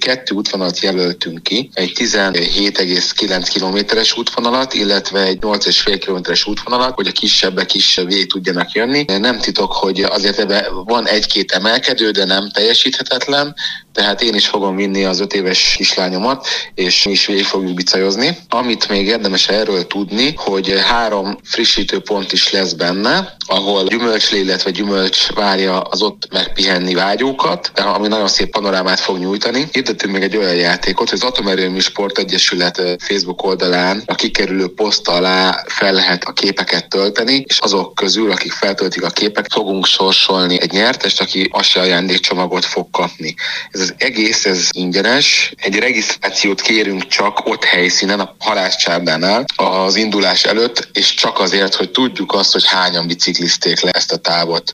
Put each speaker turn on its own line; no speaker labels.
2 útvonalat jelöltünk ki, egy 17,9 kilométeres útvonalat, illetve egy 8,5 kilométeres útvonalat, hogy a kisebbek is végig tudjanak jönni. Nem titok, hogy azért ebben van egy-két emelkedő, de nem teljesíthetetlen, tehát én is fogom vinni az 5 éves kislányomat, és mi is végig fogjuk bicajozni. Amit még érdemes erről tudni, hogy 3 frissítő pont is lesz benne, ahol gyümölcslé, illetve gyümölcs várja az ott megpihenni vágyókat, ami nagyon szép panorámát fog nyújtani. Hirdettünk még egy olyan játékot, hogy az Atomerőmű Sportegyesület Facebook oldalán a kikerülő poszt alá fel lehet a képeket tölteni, és azok közül, akik feltöltik a képeket, fogunk sorsolni egy nyertest, aki ASE ajándékcsomagot fog kapni. Ez az egész, ez ingyenes. Egy regisztrációt kérünk csak ott helyszínen, a halászcsárdánál az indulás előtt, és csak azért, hogy tudjuk azt, hogy hányan biciklizték le ezt a távot.